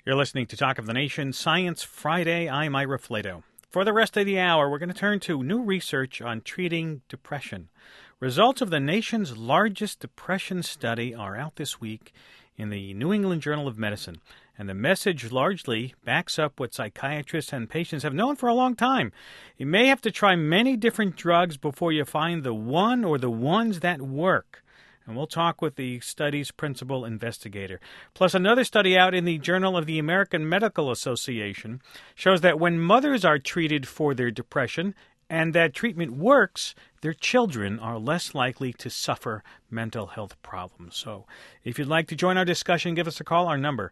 You're listening to Talk of the Nation, Science Friday. I'm Ira Flato. For the rest of the hour, we're going to turn to new research on treating depression. Results of the nation's largest depression study are out this week in the New England Journal of Medicine. And the message largely backs up what psychiatrists and patients have known for a long time. You may have to try many different drugs before you find the one or the ones that work. And we'll talk with the study's principal investigator. Plus, another study out in the Journal of the American Medical Association shows that when mothers are treated for their depression and that treatment works, their children are less likely to suffer mental health problems. So if you'd like to join our discussion, give us a call. Our number,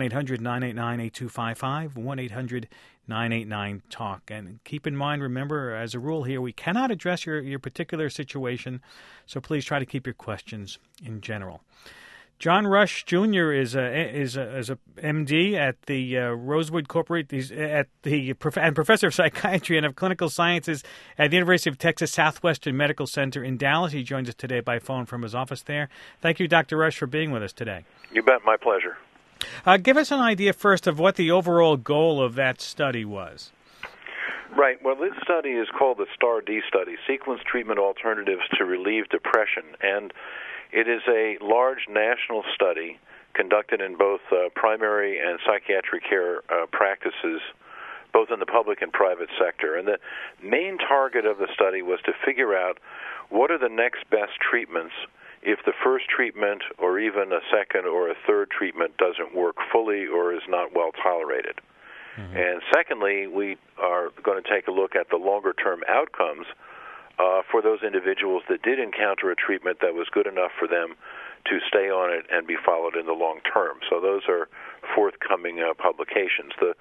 1-800-989-8255, 1-800-989-TALK. And keep in mind, remember, as a rule here, we cannot address your particular situation, so please try to keep your questions in general. John Rush Jr. is a MD at the Rosewood Corporate. He's and professor of psychiatry and of clinical sciences at the University of Texas Southwestern Medical Center in Dallas. He joins us today by phone from his office there. Thank you, Dr. Rush, for being with us today. You bet. My pleasure. Give us an idea first of what the overall goal of that study was. Right. Well, this study is called the STAR-D study, Sequence Treatment Alternatives to Relieve Depression, and it is a large national study conducted in both primary and psychiatric care practices, both in the public and private sector. And the main target of the study was to figure out what are the next best treatments if the first treatment or even a second or a third treatment doesn't work fully or is not well tolerated. Mm-hmm. And secondly, we are going to take a look at the longer-term outcomes for those individuals that did encounter a treatment that was good enough for them to stay on it and be followed in the long term. So those are forthcoming publications. The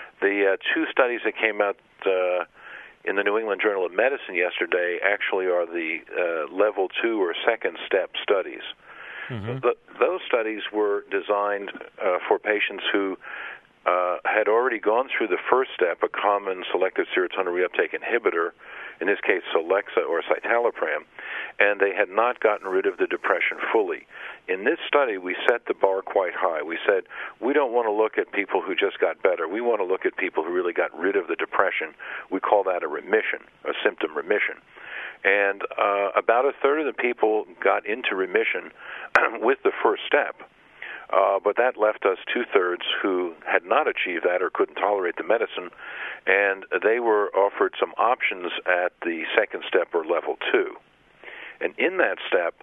two studies that came out in the New England Journal of Medicine yesterday actually are the level 2 or second step studies. Mm-hmm. Those studies were designed for patients who had already gone through the first step, a common selective serotonin reuptake inhibitor, in this case Celexa or citalopram, and they had not gotten rid of the depression fully. In this study, we set the bar quite high. We said, we don't want to look at people who just got better. We want to look at people who really got rid of the depression. We call that a remission, a symptom remission. And about a third of the people got into remission with the first step. But that left us two-thirds who had not achieved that or couldn't tolerate the medicine, and they were offered some options at the second step or level 2. And in that step,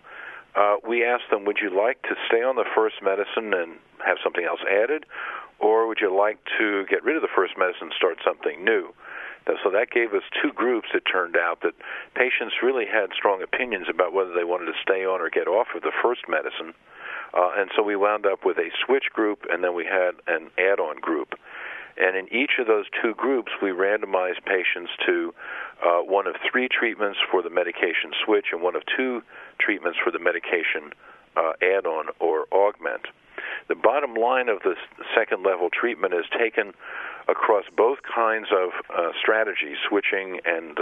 we asked them, would you like to stay on the first medicine and have something else added, or would you like to get rid of the first medicine and start something new? So that gave us two groups. It turned out that patients really had strong opinions about whether they wanted to stay on or get off of the first medicine. And so we wound up with a switch group, and then we had an add-on group. And in each of those two groups, we randomized patients to one of 3 treatments for the medication switch and one of 2 treatments for the medication add-on or augment. The bottom line of the second-level treatment is taken across both kinds of strategies, switching and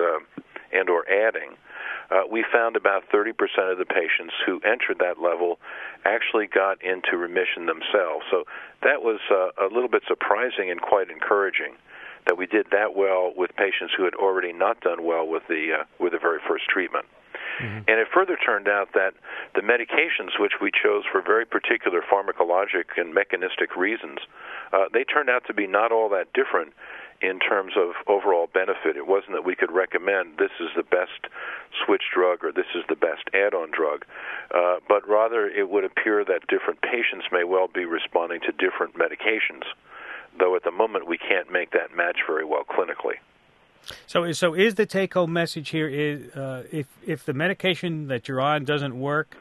or adding. We found about 30% of the patients who entered that level actually got into remission themselves. So that was a little bit surprising and quite encouraging that we did that well with patients who had already not done well with the very first treatment. Mm-hmm. And it further turned out that the medications, which we chose for very particular pharmacologic and mechanistic reasons, they turned out to be not all that different in terms of overall benefit. It wasn't that we could recommend this is the best switch drug or this is the best add-on drug, but rather it would appear that different patients may well be responding to different medications, though at the moment we can't make that match very well clinically. So is the take-home message here if the medication that you're on doesn't work,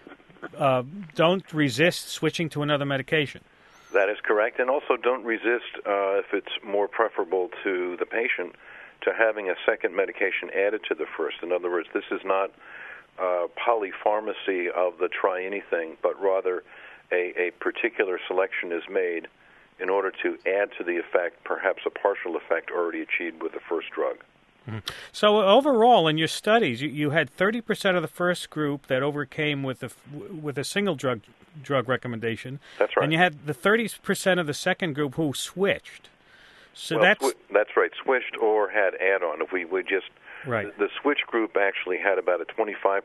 don't resist switching to another medication? That is correct, and also don't resist, if it's more preferable to the patient, to having a second medication added to the first. In other words, this is not polypharmacy of the try anything, but rather a particular selection is made in order to add to the effect, perhaps a partial effect already achieved with the first drug. Mm-hmm. So overall, in your studies, you had 30% of the first group that overcame with a single drug drug recommendation. That's right. And you had the 30% of the second group who switched. So well, that's right. Switched or had add-on. If we would just right. The switch group actually had about a 25%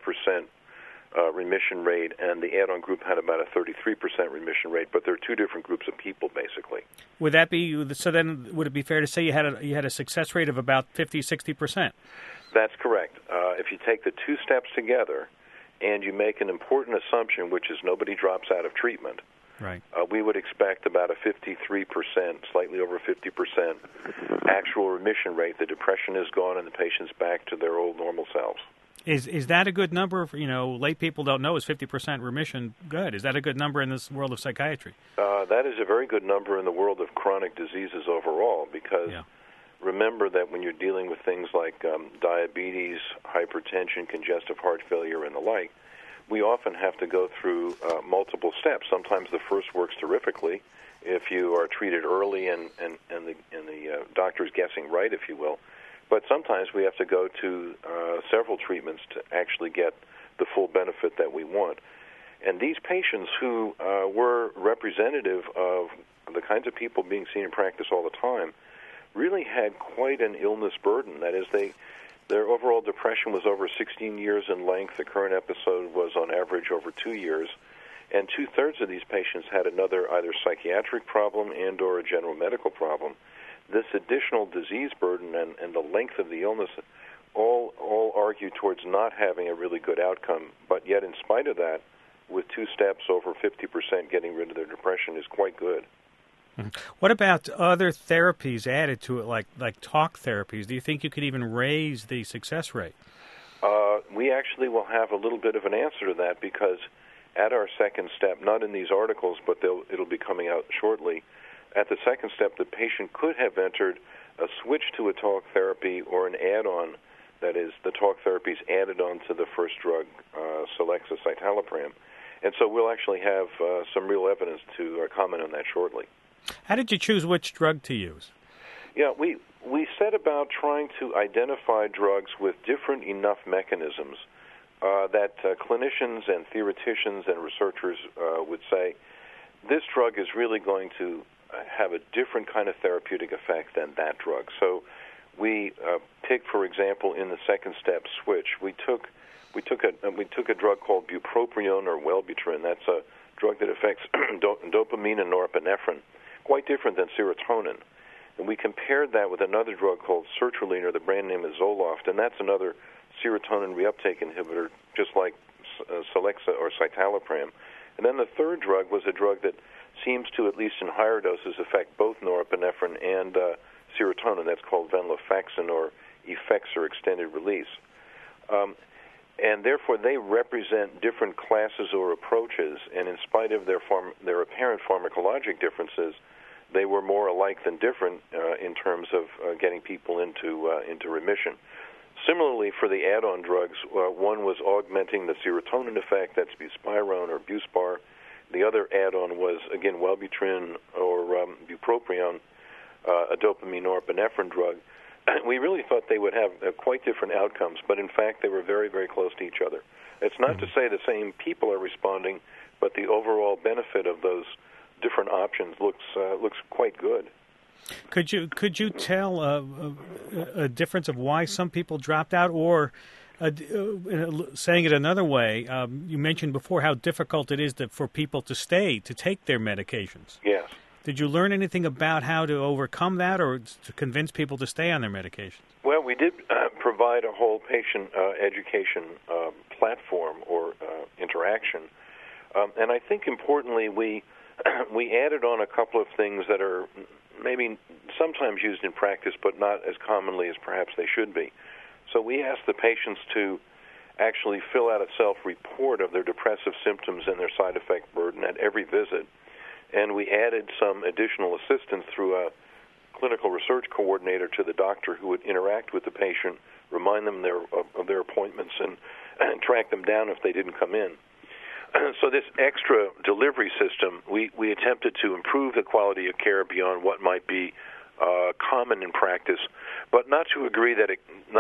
remission rate, and the add-on group had about a 33% remission rate. But they're two different groups of people, basically. Would that be so? Then would it be fair to say you had a success rate of about 50-60%? That's correct. If you take the two steps together, and you make an important assumption, which is nobody drops out of treatment. Right. We would expect about a 53%, slightly over 50% actual remission rate. The depression is gone and the patient's back to their old normal selves. Is that a good number? Lay people don't know, is 50% remission good? Is that a good number in this world of psychiatry? That is a very good number in the world of chronic diseases overall, because remember that when you're dealing with things like diabetes, hypertension, congestive heart failure, and the like, we often have to go through multiple steps. Sometimes the first works terrifically if you are treated early and the doctor's guessing right, if you will. But sometimes we have to go to several treatments to actually get the full benefit that we want. And these patients who were representative of the kinds of people being seen in practice all the time really had quite an illness burden. That is, their overall depression was over 16 years in length. The current episode was on average over 2 years. And two-thirds of these patients had another either psychiatric problem and or a general medical problem. This additional disease burden and the length of the illness all argue towards not having a really good outcome. But yet, in spite of that, with two steps, over 50% getting rid of their depression is quite good. What about other therapies added to it, like talk therapies? Do you think you could even raise the success rate? We actually will have a little bit of an answer to that, because at our second step, not in these articles, but it'll be coming out shortly, at the second step, the patient could have entered a switch to a talk therapy or an add-on, that is, the talk therapy is added on to the first drug, Celexa citalopram. And so we'll actually have some real evidence to comment on that shortly. How did you choose which drug to use? Yeah, we set about trying to identify drugs with different enough mechanisms that clinicians and theoreticians and researchers would say, this drug is really going to have a different kind of therapeutic effect than that drug. So we picked, for example, in the second step switch, we took a drug called bupropion or Wellbutrin. That's a drug that affects dopamine and norepinephrine, quite different than serotonin. And we compared that with another drug called sertraline, or the brand name is Zoloft, and that's another serotonin reuptake inhibitor, just like Celexa or citalopram. And then the third drug was a drug that seems to, at least in higher doses, affect both norepinephrine and serotonin. That's called venlafaxine, or Effexor extended release. And therefore, they represent different classes or approaches, and in spite of their apparent pharmacologic differences, they were more alike than different in terms of getting people into remission. Similarly, for the add-on drugs, one was augmenting the serotonin effect, that's buspirone or Buspar. The other add-on was, again, Wellbutrin or bupropion, a dopamine norepinephrine drug. We really thought they would have quite different outcomes, but in fact they were very, very close to each other. It's not to say the same people are responding, but the overall benefit of those different options looks quite good. Could you tell a difference of why some people dropped out, or saying it another way? You mentioned before how difficult it is for people to take their medications. Yes. Did you learn anything about how to overcome that, or to convince people to stay on their medications? Well, we did provide a whole patient education platform or interaction, and I think importantly we added on a couple of things that are maybe sometimes used in practice, but not as commonly as perhaps they should be. So we asked the patients to actually fill out a self-report of their depressive symptoms and their side effect burden at every visit. And we added some additional assistance through a clinical research coordinator to the doctor who would interact with the patient, remind them of their appointments, and track them down if they didn't come in. So this extra delivery system, we attempted to improve the quality of care beyond what might be common in practice, but not to the degree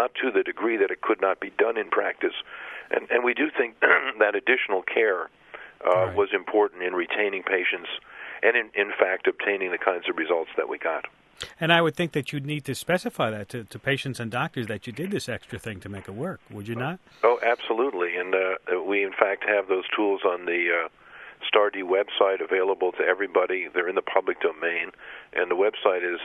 that it could not be done in practice. And we do think that additional care Right. was important in retaining patients and, in fact, obtaining the kinds of results that we got. And I would think that you'd need to specify that to patients and doctors that you did this extra thing to make it work, would you not? Oh, absolutely. And we, in fact, have those tools on the STAR-D website available to everybody. They're in the public domain. And the website is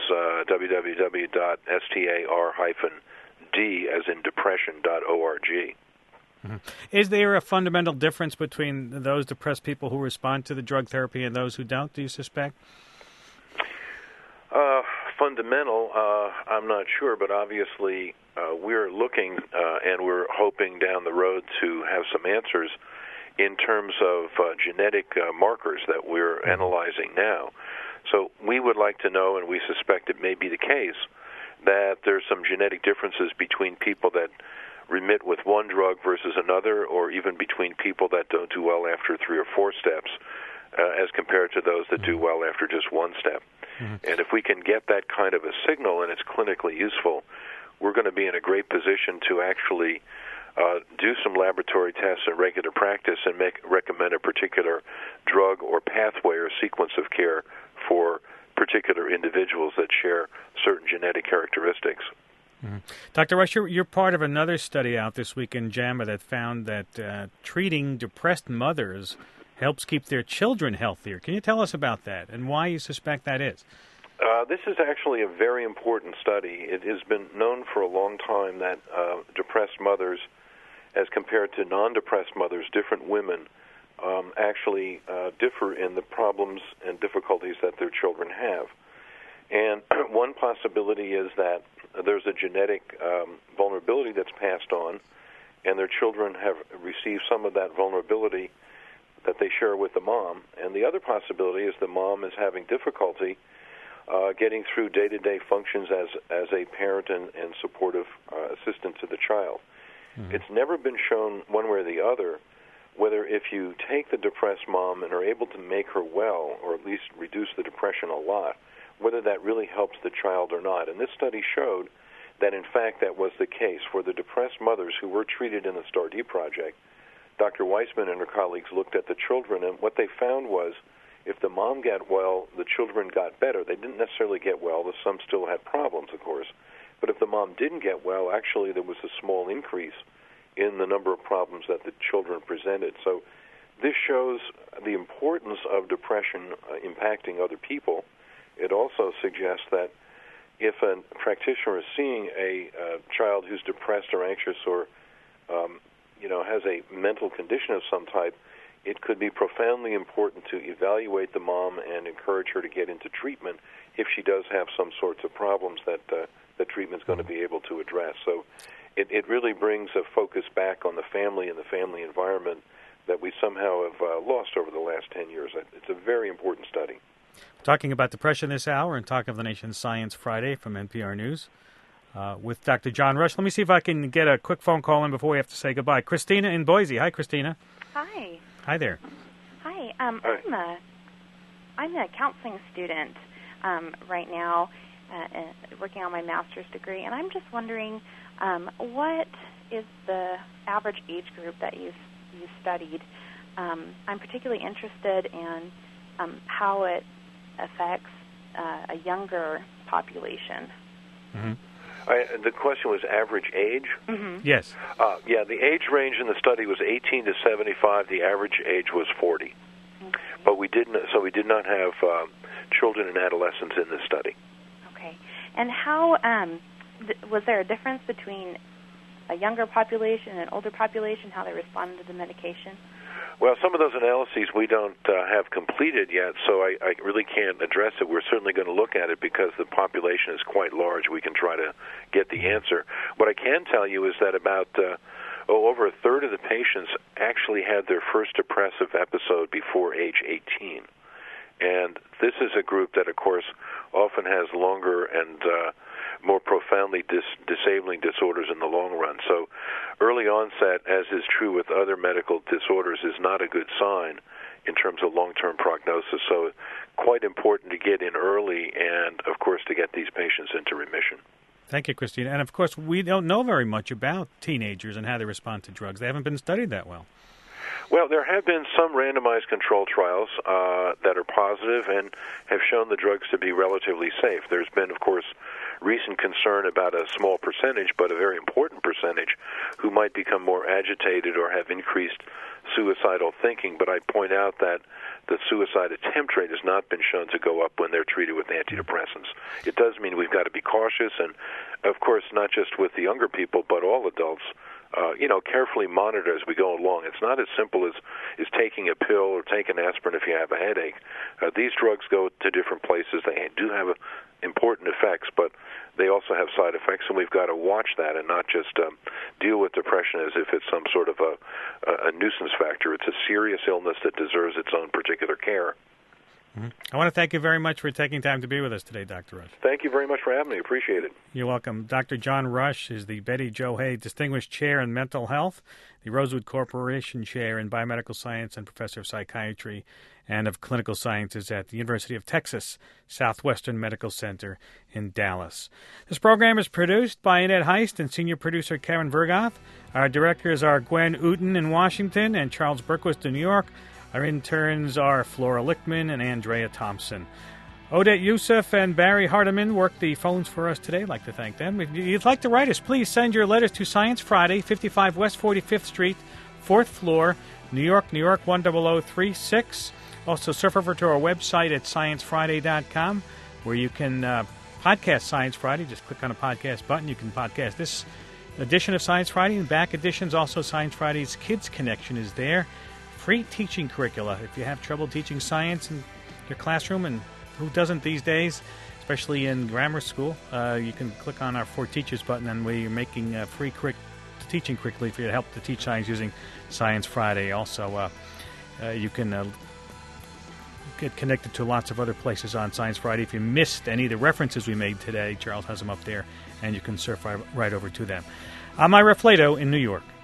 www.star-d, as in depression.org. Mm-hmm. Is there a fundamental difference between those depressed people who respond to the drug therapy and those who don't, do you suspect? Fundamental, I'm not sure, but obviously we're looking and we're hoping down the road to have some answers in terms of genetic markers that we're analyzing now. So we would like to know, and we suspect it may be the case, that there's some genetic differences between people that remit with one drug versus another, or even between people that don't do well after 3 or 4 steps as compared to those that do well after just one step. Mm-hmm. And if we can get that kind of a signal and it's clinically useful, we're going to be in a great position to actually do some laboratory tests in regular practice and recommend a particular drug or pathway or sequence of care for particular individuals that share certain genetic characteristics. Mm-hmm. Dr. Rush, you're part of another study out this week in JAMA that found that treating depressed mothers helps keep their children healthier. Can you tell us about that and why you suspect that is? This is actually a very important study. It has been known for a long time that depressed mothers, as compared to non-depressed mothers, different women, actually differ in the problems and difficulties that their children have. And one possibility is that there's a genetic vulnerability that's passed on, and their children have received some of that vulnerability that they share with the mom. And the other possibility is the mom is having difficulty getting through day-to-day functions as a parent and supportive assistant to the child. Mm-hmm. It's never been shown one way or the other whether if you take the depressed mom and are able to make her well, or at least reduce the depression a lot, whether that really helps the child or not. And this study showed that, in fact, that was the case. For the depressed mothers who were treated in the STAR-D project, Dr. Weissman and her colleagues looked at the children, and what they found was if the mom got well, the children got better. They didn't necessarily get well. Some still had problems, of course. But if the mom didn't get well, actually there was a small increase in the number of problems that the children presented. So this shows the importance of depression impacting other people. It also suggests that if a practitioner is seeing a child who's depressed or anxious or has a mental condition of some type, it could be profoundly important to evaluate the mom and encourage her to get into treatment if she does have some sorts of problems that the treatment's going to be able to address. So it really brings a focus back on the family and the family environment that we somehow have lost over the last 10 years. It's a very important study. Talking about depression this hour and Talk of the Nation Science Friday from NPR News with Dr. John Rush. Let me see if I can get a quick phone call in before we have to say goodbye. Christina in Boise. Hi, Christina. Hi. Hi there. Hi. Hi. I'm a counseling student right now, working on my master's degree, and I'm just wondering, what is the average age group that you studied? I'm particularly interested in how it affects a younger population. Mm-hmm. The question was average age? Mm-hmm. Yes. Yeah, the age range in the study was 18 to 75. The average age was 40. Okay. But we did not have children and adolescents in this study. Okay. And how was there a difference between a younger population and an older population, how they responded to the medication? Well, some of those analyses we don't have completed yet, so I really can't address it. We're certainly going to look at it because the population is quite large. We can try to get the answer. What I can tell you is that about over a third of the patients actually had their first depressive episode before age 18. And this is a group that, of course, often has longer and more profoundly disabling disorders in the long run. So early onset, as is true with other medical disorders, is not a good sign in terms of long-term prognosis. So quite important to get in early and, of course, to get these patients into remission. Thank you, Christina. And, of course, we don't know very much about teenagers and how they respond to drugs. They haven't been studied that well. Well, there have been some randomized control trials that are positive and have shown the drugs to be relatively safe. There's been, of course, recent concern about a small percentage, but a very important percentage, who might become more agitated or have increased suicidal thinking. But I point out that the suicide attempt rate has not been shown to go up when they're treated with antidepressants. It does mean we've got to be cautious, and, of course, not just with the younger people, but all adults, carefully monitor as we go along. It's not as simple as taking a pill or taking aspirin if you have a headache. These drugs go to different places. They do have important effects, but they also have side effects, and we've got to watch that and not just deal with depression as if it's some sort of a nuisance factor. It's a serious illness that deserves its own particular care. Mm-hmm. I want to thank you very much for taking time to be with us today, Dr. Rush. Thank you very much for having me. Appreciate it. You're welcome. Dr. John Rush is the Betty Jo Hay Distinguished Chair in Mental Health, the Rosewood Corporation Chair in Biomedical Science and Professor of Psychiatry and of Clinical Sciences at the University of Texas Southwestern Medical Center in Dallas. This program is produced by Annette Heist and senior producer Karen Vergoth. Our directors are Gwen Uten in Washington and Charles Berquist in New York. Our interns are Flora Lichtman and Andrea Thompson. Odette Youssef and Barry Hardiman worked the phones for us today. I'd like to thank them. If you'd like to write us, please send your letters to Science Friday, 55 West 45th Street, 4th floor, New York, 10036. Also, surf over to our website at sciencefriday.com, where you can podcast Science Friday. Just click on the podcast button. You can podcast this edition of Science Friday and back editions. Also, Science Friday's Kids Connection is there. Free teaching curricula. If you have trouble teaching science in your classroom, and who doesn't these days, especially in grammar school, you can click on our For Teachers button, and we're making free teaching curricula for you to help to teach science using Science Friday. Also, you can get connected to lots of other places on Science Friday. If you missed any of the references we made today, Charles has them up there, and you can surf right over to them. I'm Ira Flato in New York.